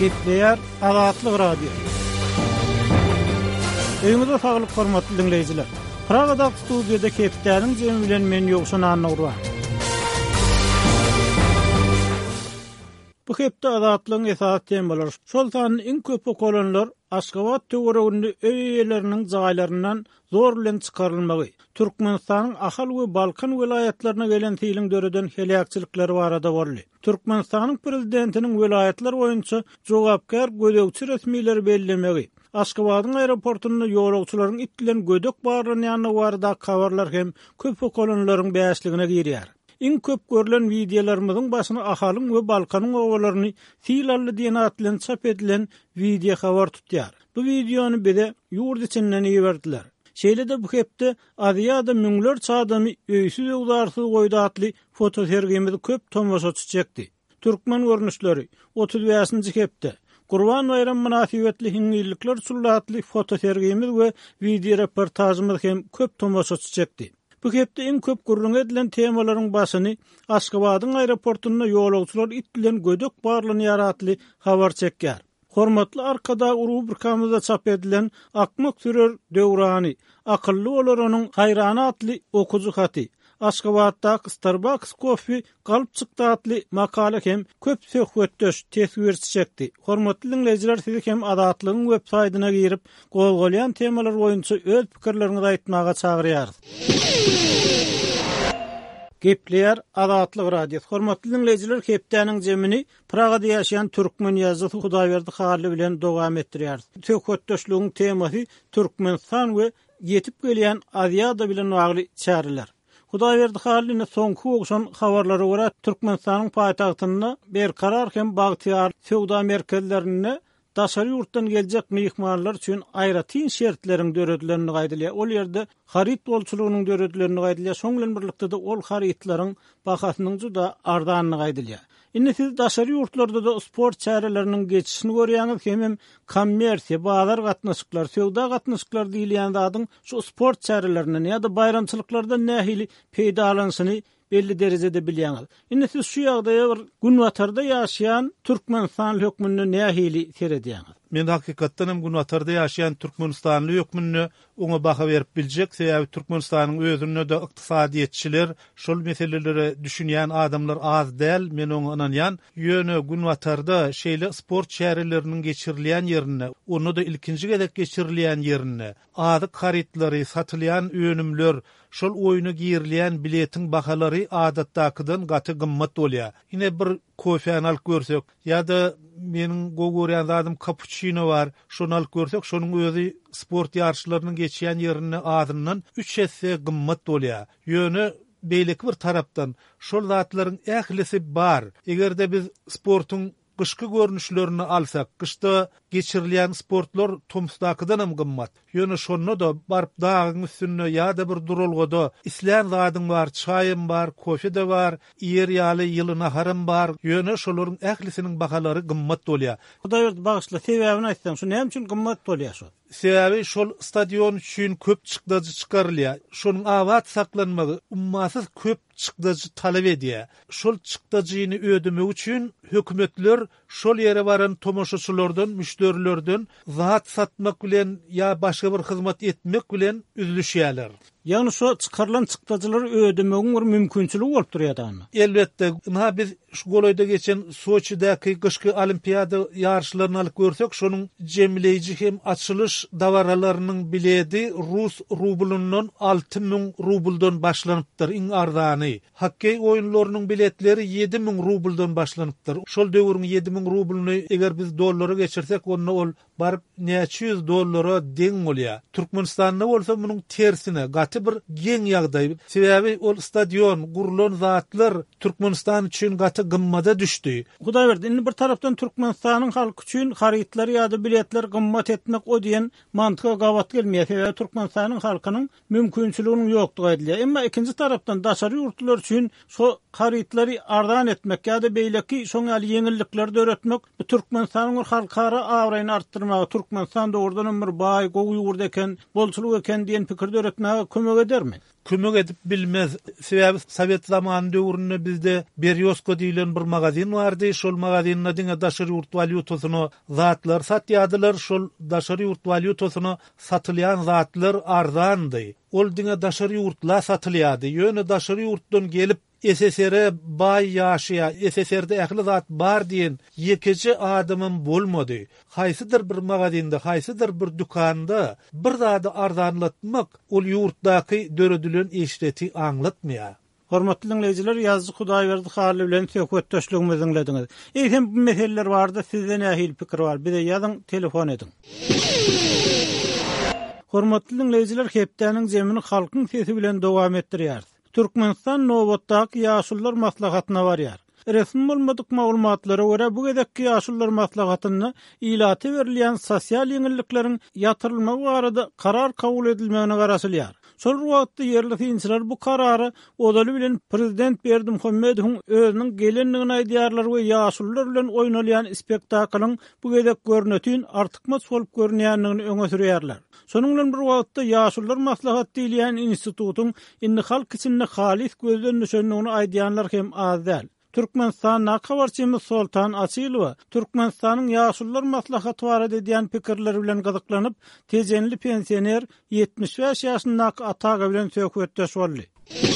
Gepleýär Azatlyk radio. Öňüňizde saglyk hormatly dinleýijiler. Pragada studiýada Kepdäniň jemi bilen men ýogşan anagry. Bu hepde azatlygyň esas temaları. Şol sanyň iň köp okulanlar Aşgabat töwereginde öýeleriniň jaýlaryndan zor bilen çykarylmagy. Türkmenistanyň Ahal we Balkan vilayatlaryna gelen tiýliň döreden helakçylyklar barada boldy. Türkmenistanyň prezidentiniň vilayatlar boýunça jogapkar gödekçi resmiýetleri bellemegi. Aşgabatyň aeroportuna ýolagçylaryň itlen gödek barlanyny barada habarlar hem köp okulanlaryň bäşligine girýär. İň köp görülen videolarymyzyň başyna Ahalyň we Balkanyň ogalaryny fiýlally diýen atlan çap edilen video habar tutýar. Bu videony bize ýurt içinden ýeberdiler. Şeýlede bu hepde Aziýada müňler çadamy öýsüz ugdarsyz goýda atly foto sergimizi köp tomoşaçy çekdi. Türkmen görnüşleri 35-nji hepde Gurban bayram münasibetli hingilikler sullatly foto sergimiz we video reportajymyz hem köp tomoşaçy çekdi. Bu hepde en köp gurrun edilen temalaryň başyny Aşgabatyň aeroportuna ýolagçylar itlen gödek barlanyar atly habar çekýär. Hormatly arkada rubrikamyzda çap edilen Akmak sürür döwrany, akylly olararyň hayrany atly okuju haty, Aşgabatda Starbucks kofi galyp çykdy atly makala hem köp söhbetdeş tesbir çekdi. Hormatly dinleýijiler, sizi hem Azatlygyň web saýtyna girip golgolyan temalar boýunça öz pikirleriňizi aýtmaga çagyrýar. Gepleýär Azatlyk radio. Hormatly dinleýijiler, Kepdäniň jemini Pragada ýaşaýan türkmen ýazgy Hudaýberdi Haly bilen dowam etdirýär. Söhbetdeşligiň temasy Türkmenistan we ýetip gelýän Aziýada bilen bagly çäreler. Hudaýberdi Halyny soňky ogşan habarlary görä Türkmenistanyň paýtagtyna berkarar hem bagtyar sowda merkezlerine daşary ýurtdan geljek mehmanlar üçin aýratyn şertleriň döredilerini gaýdylýar. Ol ýerde harit bolçulugynyň döredilerini gaýdylýar. Şoň bilen birlikde de ol haritlaryň bahasynyň juda ardanyny gaýdylýar. Indi siz daşary ýurtlarda da sport çäreleriniň geçişini görýäňiz hem kommersiýa, bazar gatnaşyklar, sowda gatnaşyklar diýilýän zadyň şu sport çärelerinden ýa-da bayramçylyklarda nähili peýdalansyny belli derejede bilýäňiz. Indi siz şu ýagdaýa bir Günwatarda ýaşaýan Türkmenistan hökmüni nähili seredýäňiz? Men hakykatdan hem Günwatarda ýaşaýan Türkmenistanly hökmüni oňa baha berip biljek. Sebäbi Türkmenistanyň özüne de ykdysadyetçiler, şol meseleleri düşünýän adamlar az däl. Men oňa inanýan. Ýöne Günwatarda şeýle sport şäherleriniň geçirilýän ýerine, onu da ilkinji gedek geçirilýän ýerine, adyk haritlary, satylýan önümler, şol oýuna girilýän biletiň bahalary adatdakydan gaty gymmat bolýar. Ine bir kofeýany alyp görsek, ýa-da meniň gogurýan zadym cappuccino bar, şonu alyp görsek, şonuň özü sport ýarşylarynyň geçýän ýerine adyndan 3 hesse gymmat bolýar. Ýöne beýleki bir tarapdan şol zatlaryň ählisi bar. Egerde biz sportuň kışkı görünüşlerini alsak, kışta geçirilýän sportlar tomsdakydan hem gymmat. Ýöne şonu da barp dağın üstüne ýa-da bir durulgada isläň zadyň bar, çaýym bar, kofe de bar, ýer ýaly ýyly naharym bar. Ýöne şolaryň ählisiniň bahalary gymmat bolýar. Hudaýberdi bagyşla sebäbini aýtsaň, şu näme üçin gymmat bolýar şu? Sebäbi şol stadion üçin köp çykdagy çykarylýar. Şonuň awat saklanmagy ummasyz köp çykdagy talap edýär. Şol çykdagyny ödemek üçin hökümetler şol ýere baran tomoşaçylardan, müşterilerden zat satmak bilen ýa başga bir hyzmat etmek bilen üzülýärler. Ýani şu çykarylan çykdaçylary ödemegiň bir mümkinçiligi bolup durýar. Elbetde, biz şu golaýda geçen Soçidaky kışky olimpiada ýarşylaryny alyp görsek, şonuň jemleýiji hem açylış dawaralarynyň biledi Rus rublundan 6000 rubldan başlanypdyr iň arzany. Hokkey oýunlarynyň biletleri 7000 rubldan başlanypdyr. Şol döwrüň 7000 rublunu eger biz dollara geçirsek, onda ol barıp näçe yüz dollara deň bolýar. Türkmenistanda bolsa munyň tersine gaty bir geň ýagdaý. Sebäbi ol stadion, gurulan zatlar Türkmenistan üçin gaty gymmada düşdi. Hudaýberdi, indi bir tarapdan Türkmenistanyň halky üçin haritlar ýa-da biletler gymmat etmek o diýen mantyga gabat gelmeýär. Sebäbi Türkmenistanyň halkynyň mümkinçiliginiň ýokdugy edilýär. Emma ikinji tarapdan daşary ýurtlar üçin şu haritlary ardan etmek ýa-da beýleki şoň ýaly ýeňillikleri öğretmek bu Türkmenistanyň halkara awraýyny artdyrmagy, Türkmenistan dogrudan bir baý, gowy ýurt eken, bolçuluk eken diýen pikirde öğretmäge kömek edermi? Kömek edip bilmez. Sebäbi Sovet zamanı döwründe bizde Beriosko diýilen bir magazin bardy. Şol magazinna diňe daşary ýurt valyutasyny zatlar satýadylar. Şol daşary ýurt valyutasyny satylýan zatlar arzandy. Ol diňe daşary ýurtlar satylýady. Ýöne daşary ýurtdan gelip SSR'e bay yaşaya, SSR'de ähli zat bar diýen ýekeci adamym bolmady. Haýsydyr bir magazinde, haýsydyr bir dükanda bir zady arzanlatmak ol ýurtdaky döredülen işleti aňlatmaýar. Hormatly dinleyijiler, ýazgy Hudaýberdi haly bilen söhbetdeşligimizi dinlediňiz. Eýsem bu meseleler barda sizden ähli pikir bar. Bize ýazyň, telefon edin. Hormatly dinleyijiler, hepdeniň jemini halkyň sesi bilen dowam etdirýär. Türkmenistan Nowatdaky ýaşullar maslahatyna barýar. Resmi bolmadyk maglumatlara görä bu gedekki ýaşullar maslahatyny ilaty berilýän sosial ýeňillikleriň ýatyrylmagy barada karar kabul edilmegine garaşylýar. Şol wagtda yerli finçiler bu karary odaly bilen prezident Berdimuhammedowyň özüniň gelenligini aýdýarlar we ýaşullar bilen oýnalýan spektaklyň bu gedek görnetin artykmas bolup görnýändigini öňe sürýärler. Şonuň bilen bir wagtda ýaşullar maslahaty diýilen institutyň indi halk içinde halis gözden düşendigini aýdýanlar hem az däl. Türkmenistan nakabarçymyz Soltan Asylow Türkmenistanyň ýaşullar maslahaty barada diýen pikirleri bilen gyzyklanyp, tejenli pensioner 75 ýaşyndaky ataga bilen söhbetdeş boldy.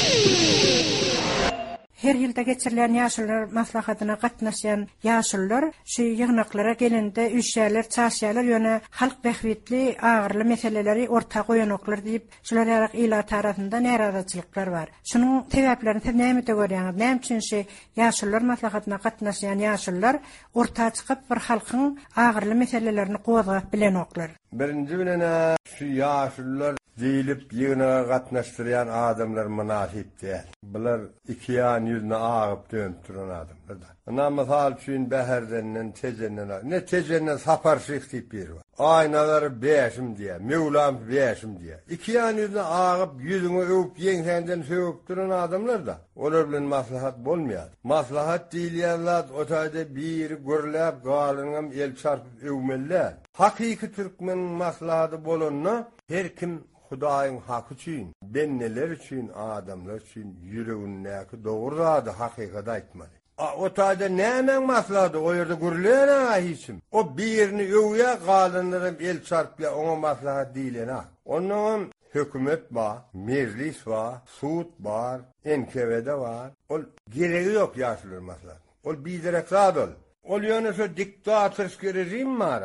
Her ýylda geçirilen ýaşullar maslahatyna gatnaşan ýaşullar şu ýygnaklara gelende üçäler, çaşýalar ýöne halk behwetli, agyrly meseleleri orta goýanoklar diýip, şular ýarak ila tarapyndan näradatçylyklar bar. Şunuň sebäplerini siz näme görýäňiz? Näme üçin şu ýaşullar maslahatyna gatnaşan ýaşullar orta çykyp bir halkyň agyrly meselelerini gowzap bilenoklar? Birinci bilen şu ýaşullar diýilip ýygyna gatnaşdyrýan adamlar münasip däl. Bular iki ýan ýüzüne agyp dönüp duran adamlar. Ana mysal üçin bäherdenden tejenden, ne tejenden sapar şyk diýip berýär. Aýnalary beşim diýär, mewlam beşim diýär. İki ýan ýüzüne agyp ýüzüňe öwüp ýeňsenden söwüp duran adamlar da olar bilen maslahat bolmaýar. Maslahat diýilýän zat otaýda bir görläp galyňam el çarpyp öwmelle. Hakyky türkmen maslahaty bolanyna her kim Hudaýyň haky üçin, benneler üçin, adamlar üçin ýüregindäki dogry zady hakykat aýtmaly. O taýda näme maslahaty o ýerde görülen hiçim. O birini öwýä galynlarym el çarpýa oňa maslahat diýilen. Onuň hökümet bar, meclis bar, sud bar, NKVD bar. Ol geregi ýok ýaşullar maslahat. Ol biderek zady ol. Ol ýöne şu diktatorsk rejim bar.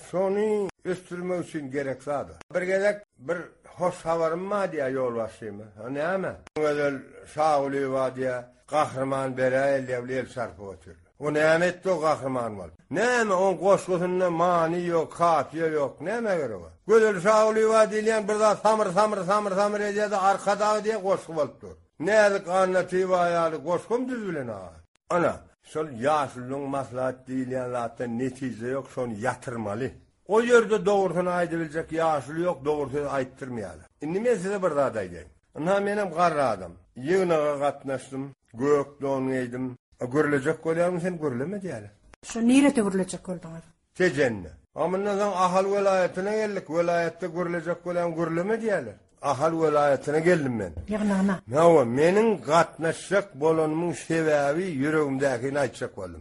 Şonu östürmek üçin gerek zady. Bir gedek bir hoş habarym ma diýär ýolbaşçymy. Näme? Öňe şaýly wadiýa gahrman berä el sarpy otur. O näme etdi o gahrman bol? Näme on goşgusunda mani ýok, kafiýe ýok, näme gerek? Gözel şaýly wadiýän bir zat samır edýär de arkadagy diýe goşgu bolup dur. Näde anlaty waýaly goşgum düzülen ha. Ana, şol ýaşullyň maslahat diýilen zatda netije ýok, şonu ýatyrmaly. O ýerde dogrusyny aýdybiljek ýaşuly ýok, dogrusyny aýtdyrmaýarlar. Indi men size bir zat aýdaýyn. Ana menem garradym. Ýygynaga gatnaşdym, gök don eýdim. Görülecek bolýarmy sen görüleme diýerler. Şu nirete görülecek boldyňyz? Tejenne. Amyndan ahal welaýatyna geldik, welaýatda görülecek bolýan görüleme diýerler. Ahal welaýatyna geldim men. Ýygnana. Näme meniň gatnaşjak bolanymyň sebäbi ýüregimdäkini aýtjak boldum.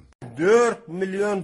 4 milyon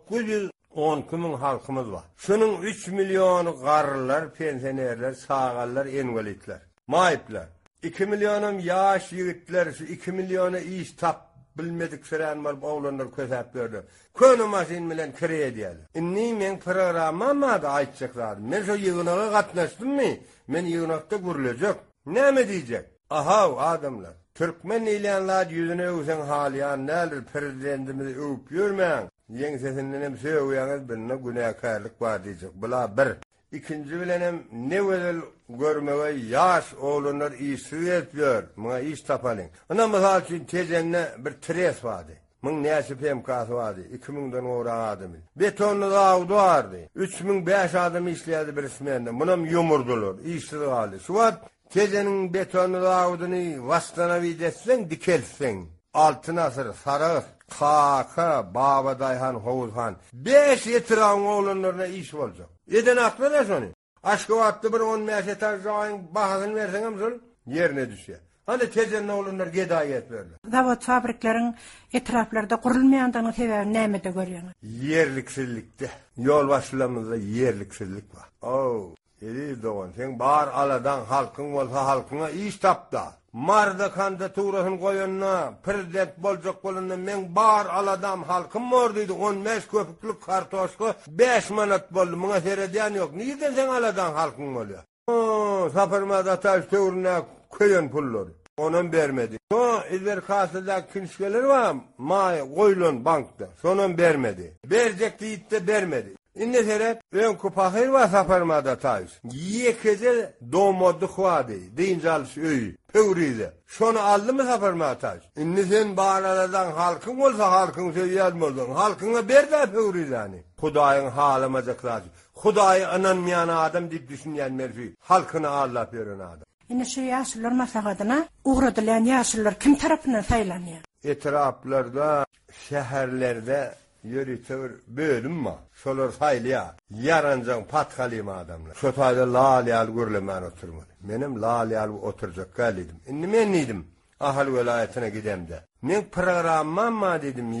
910 kimin halkymyz var. Şunun 3 milyonu garrylar, pensionerler, sağallar, enwelitler, maýyplar. 2 milyonum ýaş ýigitler, 2 milyona iş tap bilmedik süren var, oğlanlar kösep berdi. Könü masin bilen kireye diýerler. Inni men programma da aýtjak. Men şu ýygynaga gatnaşdym mı? Men ýygnakda görülecek. Näme diýjek? Aha adamlar. Türkmen ilanlar yüzüne öwsen halyan näler prezidentimiz öwüp ýörmäň. Ýeň sesinden hem söýýäňiz birine günäkärlik bar diýjek. Bula bir. İkinci bilenem ne wedel görmege ýaş oğlanlar işi etýär. Muňa iş tapalyň. Ana mysal üçin tejenne bir tres bardy. Muň näçe PMK bardy. 2000den ora adamy. Betonly dawdy bardy. 3005 adam işleýärdi bir ismende. Munam ýumurdular, işli galy. Şu wagt tejeniň betonly dawdyny wastana widetsen dikelsen. Altın asır, sarı, kaka, baba dayhan, hovuzhan. 5 yetiran oğlanlarına iş olacak. Eden aklı ne sonu? Aşgabatda bir 15 etaj jayın bahasını verseňem şol yerine düşýär. Hani tezenle olunlar gedayet verler. Zawod fabriklaryň etraflarda gurulmaýandygyny sebäbi näme de görýäňiz? Yerliksizlikde. Yol başlamyzda yerliksizlik var. Eri doğan. Sen bar aladan halkın bolsa halkyna iş tapda. Marda kandidaturasyny goýanna, prezident boljak bolanda men bar aladam halkym mor diýdi. 15 köpüklik kartoşka 5 manat boldy. Muňa seredýän ýok. Niýeden sen aladan halkyň bolýar? Saparmada taş töwrüne köýen pullar. Onan bermedi. İzler kasada kinşkeler var. Goýlan bankda. Sonan bermedi. Berjek diýdi bermedi. Inne seret ön kupahir var saparmada taş. Yekede domody xwady. Diňjalys öý. Pöwrize. Şonu aldymy saparmada taş. Inne sen baraladan halkyň bolsa halkyň söýýär bolsaň. Halkyňa berdi pöwrizany. Hudaýyň halamajaklar. Hudaýy ananmaýan adam diýip düşünýän merzi. Halkyna Allah beren adam. Ine şu ýaşlar maslahatyna ugradylan ýaşlar kim tarapyndan saýlanýar? Etraplarda, şäherlerde ýöritür bölüm var. Şolar saýlýar. Yaranjaň patgaly adamlar. Şo taýda lalyal görlemän oturmaly. Menim lalyal oturjak galidim. Indi men nidim? Ahal welaýatyna gidemde. Men programma dedim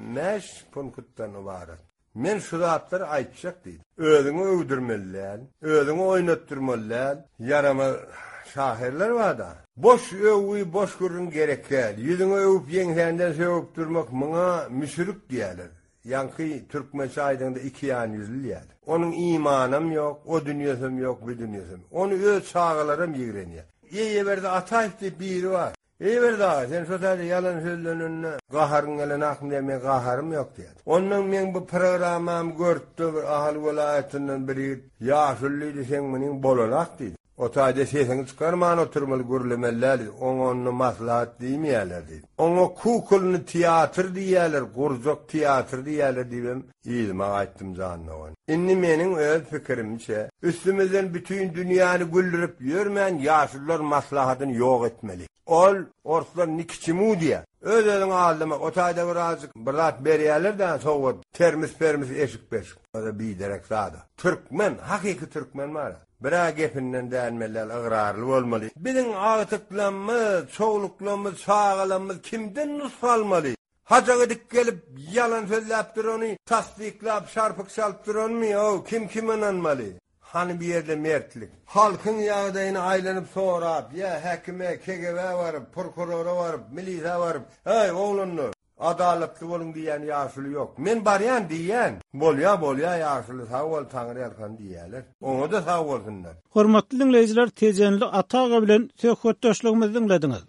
25 punktdan ibaret. Men şu zatları aýtjak diýdim. Özüňi öwdürmelän, özüňi oýnatdyrmalän, yarama şahirler var da. Boş öwü boş görün gerekkel. Ýüzüňi öwüp ýeňsenden söwüp durmak muňa müşrik diýerler. Ýanky türkmen şaýdyňda 2 ýan ýüzli ýaly. Onuň imanam ýok, o dünýäsem ýok, bu dünýäsem. Onu öz çağalarym ýigrenýär. Ýeberde ataýp diýip biri var. Eýberde sen şu taýda ýalan sözlenenne gaharyň gelen akym diýme gaharym ýok diýär. Ondan men bu programam görtdi bir ahal welaýatynyň biri ýaşullydy sen meniň bolalak diýdi. O taýda sesini çykarman oturmaly görlemelleri, onu maslahat diýmeýärler diýdi. Onu kukulny teatr diýerler, gurzak teatr diýerler diýem. Ýyma aýtdym janyna. Inni meniň öz pikirimçe, üstümizden bütün dünýäni güldürip ýörmän ýaşullar maslahatyny ýok etmeli. Ol orslar nikiçimu diye. Özlerin aldıma o taýda birazcık birat berýärler-de sowat termis eşik beşik. O da bir derek zada. Türkmen, hakiki Türkmen var. Bira gepinden dänmeler agrarly bolmaly. Biziň agtyklarymyz, çoğluklarymyz, sağalarymyz kimden nusfalmaly? Hajaga dik gelip yalan sözläp durany, tasdiklap, şarpyk salyp duranmy? Kim inanmaly? Hani bir yerde mertlik. Halkın ýagdaýyny aýlanyp sorap, ya häkime, KGB varıp, prokurora varıp, milisiýa varıp, hey oglanlar, adaletli bolun diýen ýaşuly ýok. Men barýan diýen, bolýa ýaşuly sag bol Taňry ýarkan diýerler. Oňa da sag bolsunlar. Hormatly dinleýijiler, tejenli Ataga bilen söhbetdeşligimizi dinlediňiz.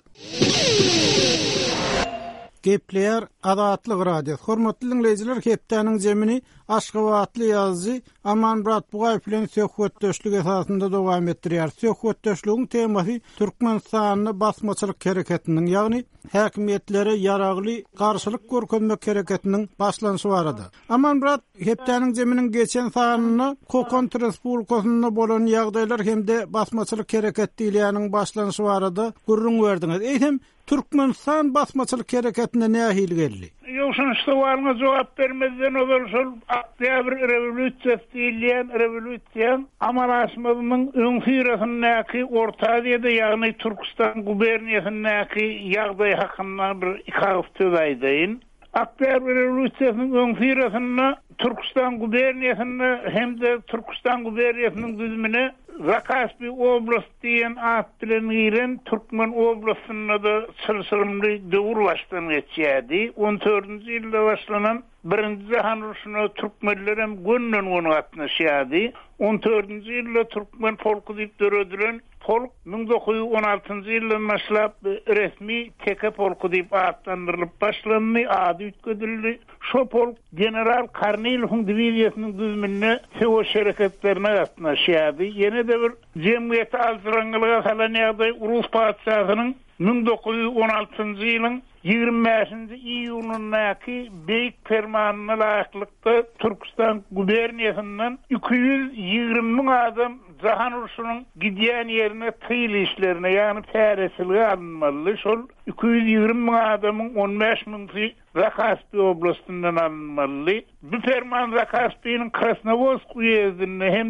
Gepler Adatlyk radio. Hormatly dinleýijiler, hepdeniň jemini Aşgabatly ýazgy Amanmurat Bugaýew bilen söhbetdeşlik esasynda dowam etdirýär. Söhbetdeşligiň temasy Türkmenistanyny basmaçylyk hereketiniň, ýagny häkimetlere ýaragly garşylyk görkezmek hereketiniň başlanşy barada. Amanmurat hepdeniň jeminiň geçen sanyny Kokon Respublikasyna bolan ýagdaýlar hemde basmaçylyk hereket diýilýäniň başlanşy barada gurrun berdiňiz. Eýsem Türkmenistan basmaçylyk hereketine nähil geldi? Ýoksa suwalyňa jogap bermezden olur şol Oktyabr rewolýusiýasy diýilýän rewolýusiýa Amanasmyň öňsüresinäki Orta Aziýada, ýagny Türkistan guberniýasynyňki ýagdaý hakynda bir ikaz söz aýdyn. Oktyabr rewolýusiýasynyň öňsüresinde Türkistan guberniýasyny hemde Türkistan guberniýasynyň düzümine Zakaspi oblast diýen at bilen giren Türkmen oblastyna da sylsylymly döwür başlan geçýärdi. 14-nji ýylda başlanan Birinji Jahan Uruşyna türkmenler hem gönnen onu gatnaşýardy. 14-nji ýylda türkmen polku diýip döredilen polk 1916-njy ýyldan başlap resmi teke polku diýip atlandyrylyp başlandy, ady ütküdildi. Şo polk general Karnilov'un diviziýasynyň düzümine Sewo şereketlerine gatnaşýardy. Ýene de bir jemgyýete altyrangylyga salan ýagdaý Urus padşahynyň 1916-njy ýylyň 25-nji iýulynyňky beýik fermanyna laýyklykda Türkistan guberniýasynyň 220 000 adam Jahan Uruşynyň gidýän ýerine tyýl işlerine, ýagny täresilge alınmaly. Şol 220 000 adamyň 15 000 Zakaspi oblastyndan alınmaly. Bu ferman Zakaspiň Krasnovodsk uyezdinde hem de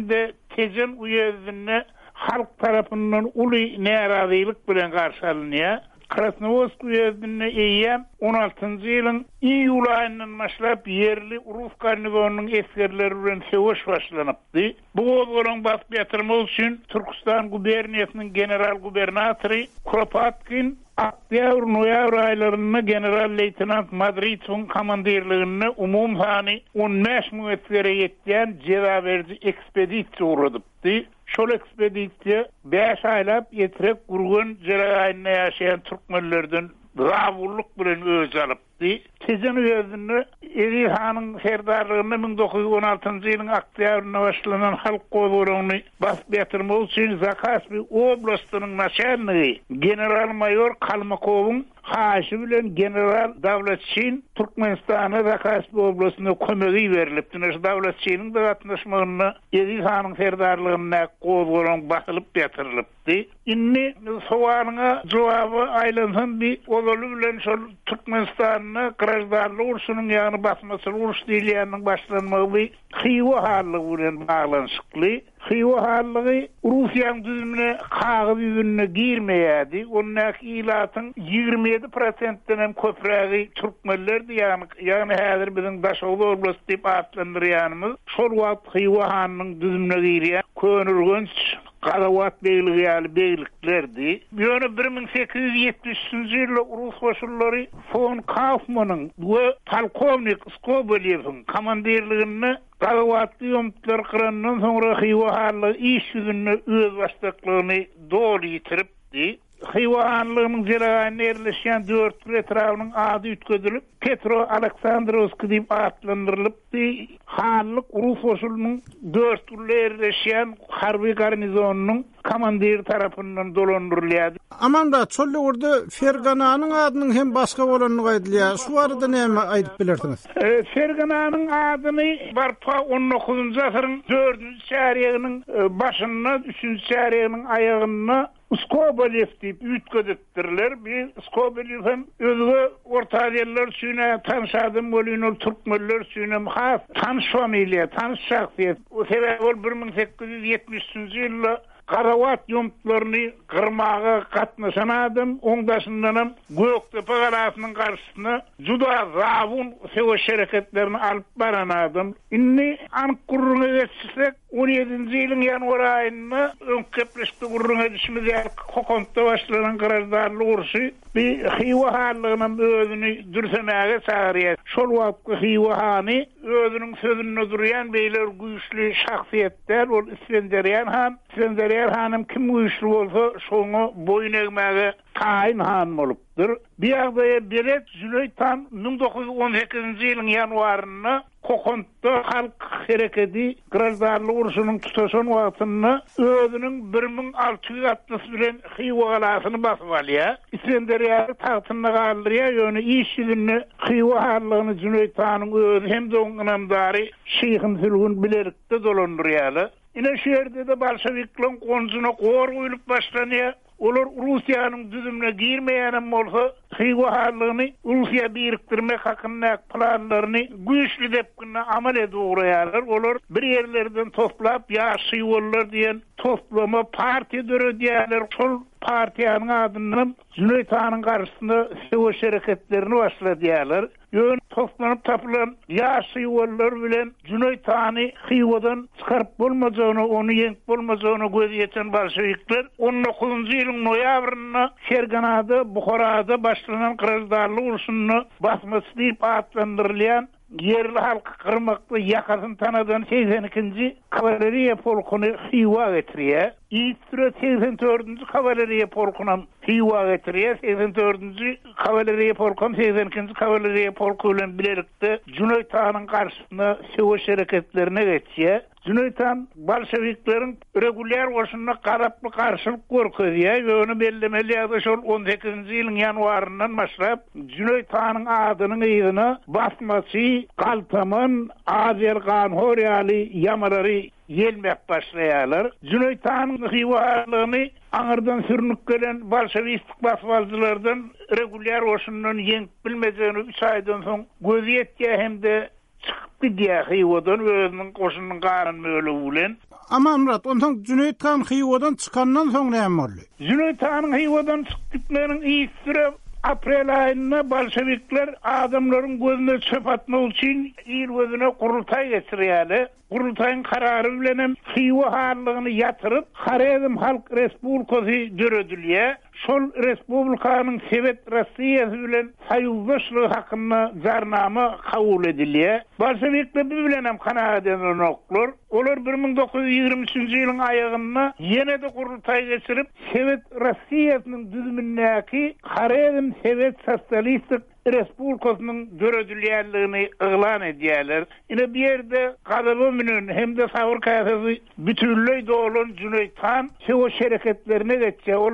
tezen uyezine halk tarapından uly närazylyk bilen garşalynýar. Krasnovodsk uyezine eýýän 16-njy ýylyň iýul aýyndan başlap yerli Rus garnizonunyň eskerleri bilen söwüş başlanypdy. Bu gozgolun basyp ýatyrmak üçin Türkistan guberniýasynyň general gubernatory Kropotkin Oktyabr, noýabr aýlaryna general leytenant Madritov'un komandirligine umum sany 15.000 eskere ýetýän jezaberji ekspedisiýa uradypdy. Şol ekspedisiýa 5 aýlap ýetirek gurgun jeraýyna ýaşaýan türkmenlerden rawurlyk bilen öz alypdy. Tezen özüni Eri Hanyň serdarlygyny 1916-njy ýylyň oktýabryna başlanan halk gozgulygyny basyp ýatyrmak üçin Zakaspi oblastynyň naçalnigi general-mayor Kalmakowyň haýşy bilen general Davlatçyn Türkmenistana Zakaspi oblastyna kömegi berilipdi. Davlatçynyň da gatnaşmagyna Eri Hanyň serdarlygyna gozgulygyň basylyp ýatyrylypdy. Inni sowalyňa jogaby aýlansam bir olaly bilen şol Türkmenistanyň grajdanlyk urşunyň ýagny basmasy uruş diýilýäniň başlanmagy Xiwa hallygy bilen baglanşykly. Xiwa hallygy Russiýanyň düzümine kagy ýüzüne girmeýärdi. Onuň ilatyň 27%-den hem köprägi türkmenlerdi, ýagny häzir biziň Daşoğlu oblast diýip atlandyrýanymyz. Şol wagt Xiwa hanyň düzümine girýär. Könürgünç Qarawat beýligi ýaly beýliklerdi. Ýöne 1873-nji ýylda Rus goşunlary von Kaufmanyň we polkovnik Skobelyewiň komandirligini Qarawat ýomtlar kırandan soňra Xiwa hallygy iş ýüzüne öz başlyklygyny dol ýitiripdi. Xiwa hallygynyň jeraýyna ýerleşýän 4 etrawynyň ady ütközülip Petro Aleksandrovski diýip atlandyrylypdy. Hallyk Rus goşunyň 4 türlü ýerleşýän harby garnizonunyň komandir tarapyndan dolandyrylýar. Amanda çolle orada Fergananyň adynyň hem başga bolanyny gaýdylýar. Şu arada näme aýdyp bilersiňiz? Fergananyň adyny barpa 19-njy asyryň 4-nji şäheriniň başyna 3-nji şäheriniň aýagyna Skobelyew diýip ütközüpdirler. Bir Skobelyew hem özüne orta ýerler süýne tanşadym bolýan türkmenler süýne has tanş familiýa, tanş şahsiýet. O sebäp ol 1873-nji ýylda Qarawat ýomtlaryny gyrmaga gatnaşan adam, oňdaşyndan Göktepe garasynyň garşysyna juda zawun söwüş şereketlerini alyp baran adam. Inni anyk gurruna geçsek 17-nji ýylyň ýanwar aýyna öňkepleşdi gurruna düşmedi. Kokontda başlanan grajdanlyk urşy bir Xiwa hallygynyň özüni dürsemäge çagyrýar. Şol wagtda Xiwa hany özüniň sözüne durýan beýler güýçli şahsiýetler, ol İskender hanım kim güýçli bolsa şoňa boyun egmäge taýin han bolupdyr. Bir ýagdaýa bilet Züleytan 1918-nji ýylyň ýanwaryna Kokontda halk hereketi grajdanlyk urşunyň tutaşan wagtyny özüniň 1660 bilen Xiwa galasyny basyp alýar. İskender taýtyna galdyrýar, ýöne iş ýüzüne Xiwa hallygyny Züleytanyň özü hem de onuň namdary Şeýhin Hülgün bilerikde dolandyrýarlar. Ine şu ýerde de bolşeviklerin konjuna gor goýulyp başlanýar. Olar Russiýanyň düzümine girmeýänem bolsa, Xiwa hallygyny Russiýa birikdirmek hakynda planlaryny güýçli dep amal edýärler. Olar bir ýerlerden toplap ýaşy bollar diýen toplama partiýa döredýärler. Şol partiýanyň adyny Züleytanyň garşysynda söwüş şereketlerini başladýarlar. Ýön toplanyp tapylan ýaşy bollar bilen Züleytany Xiwadan çykaryp bolmajagyny, onu ýeňip bolmajagyny göz ýeten bolşewikler 19-njy ýylyň noýabryna Ferganada, Buharada başlanan grajdanlyk urşuny basmasy diýip atlandyrylýan yerli halky kırmakda yakasın tanadan 82-nji kavaleriya polkuny Xiwa getirýär. İlk 84-nji kavaleriya polkuny Xiwa getirýär. 84-nji kavaleriya polkuny 82-nji kavaleriya polku bilen birlikde Züleytanyň garşysyna söwüş şereketlerine geçýär. Züleytan bolşevikleriň regulär goşunyna garaply garşylyk görkezýär we onu bellemeli ýa-da şol 18-nji ýylyň ýanwaryndan başlap Züleytanyň adynyň ýygyna basmasy, Galtamyn, Azergan, Horýaly ýamarary gelmek başlaýarlar. Züleytanyň Xiwa hallygyny aňyrdan sürünip gelen bolşewistik basmalçylardan regulär goşundan ýeňip bilmejegini 3 aýdan soň gözi ýetýär hem de çıkıp gidiyor Xiwadan ve özünün koşunun qarın möyle ulen. Ama Murat, ondan Cüneyt Han Hiwodan çıkandan soň näme boldy? Cüneyt Han Hiwodan çykyp gitmenin iyisire aprel ayında Bolşevikler adamların gözüne çöp atmak için il gözüne kurultay geçirýärler. Kurultayın kararı bilen Hiwa harlygyny yatırıp Haredim Halk Respublikasy döredilýär. Şol respublikanyň Sovet Russiýasy bilen saýyzlaşlygy hakynda jarnama kabul edilýär. Bolşevikler bilen hem kanaat edilýär. Olar 1923-nji ýylyň aýagynda ýene-de kurultay geçirip Sovet Russiýasynyň düzümindäki Haredim Sovet Sosialistik Respublikasynyň döredilýärligini ýylan edýärler. Ine bir ýerde gadaby menen hem de Sawur Kasasy bütünlüğü dolan Cüneyt Han şo şereketlerine geçse. Ol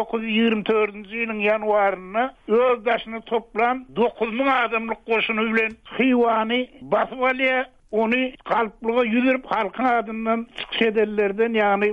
1924-nji ýylyň ýanwaryna özdaşyny toplan 9.000 adamlyk goşuny bilen Hiwany basyp alýar. Onu kalplığa yüzürüp halkın adından çıkış edenlerden yani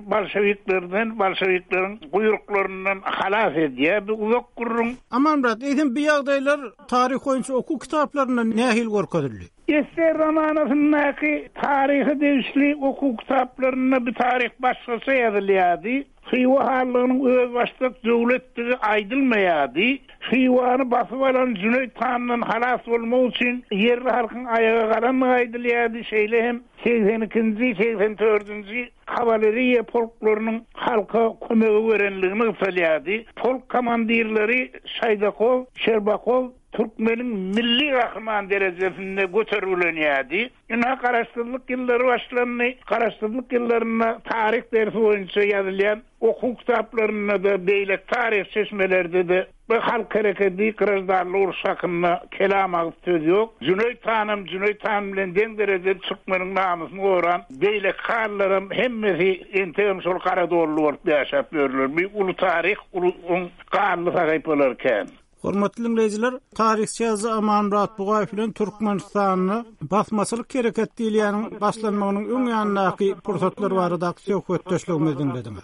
Bolşeviklerin kuyruklarından halas ediyor. Bir uzak kurun. Aman Murat, eýdim bir ýagdaýlar tarih boýunça oku kitaplarynda nähil gorkadyldy? Ester romanasındaki tarihi değişli oku kitaplarına bir tarih başkası yazılıyordu. Hiwa harlygynyň öz başlyk döwletdigi aýdylmaýardy. Hiwany basyp alan Cüneyt Han'dan halas bolmak üçin yerli halkyň aýaga garanma aýdylýardy. Şeýle hem 82-nji 84-nji kavaleriýa polklarynyň halka kömegi berenligini ýaşalýardy. Polk komandirleri Şaydakow, Şerbakow Türkmenin milli kahraman derejesinde götürülenýärdi. Ina garaşdyrlyk ýyllary başlandy. Garaşdyrlyk ýyllaryna tarih dersi boýunça ýazylýan okuk kitaplarynda da beýle tarih çeşmelerde de bu halk hareketi kırızdarlı urşakına kelam ağız söz yok. Cüneyt Han bilen den derece Türkmenin namusunu oran beýle karlarım hemmesi entegim şol Karadorlu olup yaşap görülür. Bir ulu tarih, ulu karlı sahypylarken. Hormatly dinleyijiler, tarihçi Aman Murat Bugaýew bilen Türkmenistanyny basmaçylyk hereket diýilýäniň başlanmagynyň öň ýanynaky pursatlary barada söhbetdeşligimizi dinlediňiz.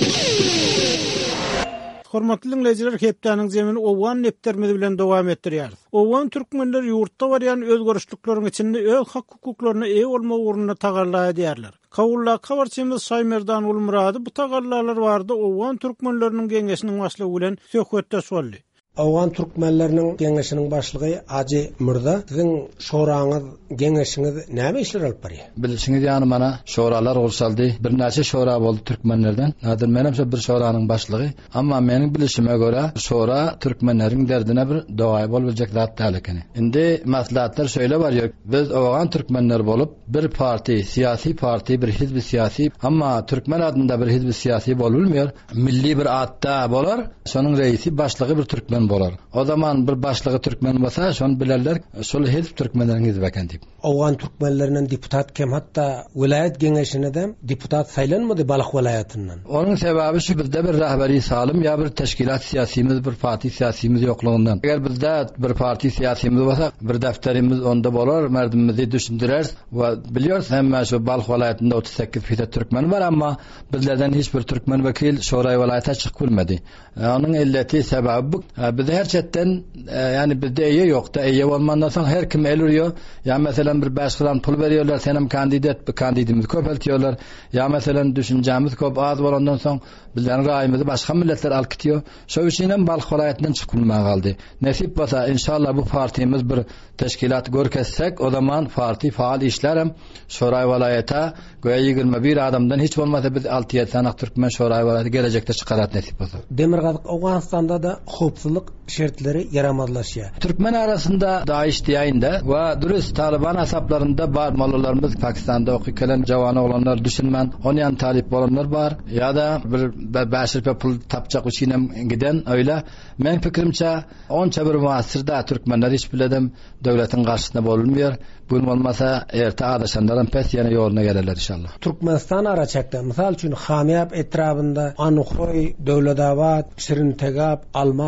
Hormatly dinleyijiler, hepdeniň zemini owan neptermedi bilen dowam etdirýär. Owan türkmenler ýurtda barýan özgörüşlikleriň içinde öz hak hukuklaryna eýe bolma ugruna tagallar edýärler. Kawulla kawarçymyz Saýmerdan Ulmurady bu tagallarlar barada owan türkmenleriniň geňeşiniň başlygy bilen söhbetdeş boldy. Awgan türkmenleriniň geňeşiniň başlygy Aji Murda, siziň şoraňyz, geňeşiňiz näme işler alyp barýar? Bilişiňiz ýany mana şoralar bolsaldy. Bir näçe şora boldy türkmenlerden. Nädir menemçe bir şoranyň başlygy, amma meniň bilişime görä şora türkmenleriň derdine bir dogaý boljak zat däl ekeni. Indi maslahatlar şöyle barýar. Biz awgan türkmenler bolup bir parti, siyasi parti, bir hizbi siyasi, amma türkmen adında bir hizbi siyasi bolulmaýar. Milli bir atda bolar, şonuň reisi başlygy bir türkmen bolar. O zaman bir başlygy türkmen bolsa, şonu bilerler, şol hizb türkmenleriň hizbi eken diýip. Awgan türkmenlerinden deputat kem, hatta vilayet geňeşine de deputat saýlanmady Balak vilayatyndan. Onun sebebi şu, bizde bir rahberi salim ya bir teşkilat siyasimiz, bir parti siyasimiz yoklığından. Eğer bizde bir parti siyasimiz olsa, bir defterimiz onda bolar, merdimimizi düşündürer ve biliyoruz hem şu Balak vilayetinde 38 Türkmen var ama bizlerden hiçbir Türkmen vekil şoray vilayete çıkılmadı. Onun illeti sebebi bu. Bizde her çetten yani bizde eýe yok da eýe bolmandan soň her kim eluriyor. Ya mesela bir 5 gram pul veriyorlar, senem kandidimizi köpeltiyorlar. Ya mesela düşünjämiz köp az bolandan soň bizden raýymyzy başga milletler alyp gitýär. Şo üçin Balk vilayetinden çykylmagy galdy. Nesip bolsa inşallah bu partimiz bir teşkilat görkezsek, o zaman parti faal işlerem şoray vilayeta goýa 21 adamdan hiç bolmasa biz 6-7 sanak türkmen şoray vilayeti gelecekde çıkarat nesip bolsa. Demirgazyk Awganistanda da howpsuzlyk şertleri yaramazlaşýar. Türkmen arasında daýyş diýende we dürüst Taliban asaplarında bar malalarımız Pakistan'da okuyken jawan olanlar düşünmen, onyan talip olanlar var ya da bir 5 rupiya pul tapacak üçin giden öyle. Men pikirimçe onça bir muasirda Türkmenler hiç biledem döwletiň garşysynda bolunmaýar. Bu bolmasa erte adaşanlardan pes ýene ýoluna gelirler inşallah. Türkmenistan araçakda misal üçin Hamyap etrafında Anukoy, Döwledabad, Şirintegap, Almar, Gaýsy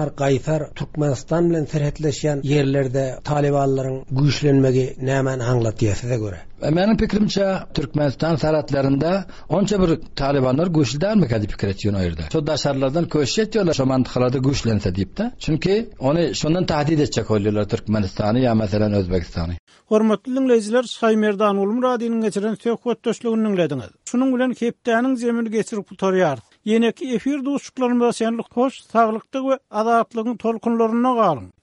aýtar Türkmenistan bilen serhetleşýän yerlerde Talibanlaryň güýçlenmegi nämen aňlatýar size göre? Benim pikrimçe Türkmenistan saratlarında onça bir Talibanlar güçlüdür kadip fikir etýän aýerde. Şu daşarlardan köşe etýärler şu mantykllarda güçlense diýip de. Çünki onu şondan tahdid etjek bolýarlar Türkmenistany ya mesela Özbekistany. Hormatly dinleýijiler, Saýmerdan Ulmuradynyň geçiren söhbet döşlügini dinlediňiz. Şunuň bilen hepdäniň zemini geçirip tutarýar. Ýene-ki efir duşuklarymyza şenlik hoş, saglyklyk we azatlygyň tolkunlaryna galyň.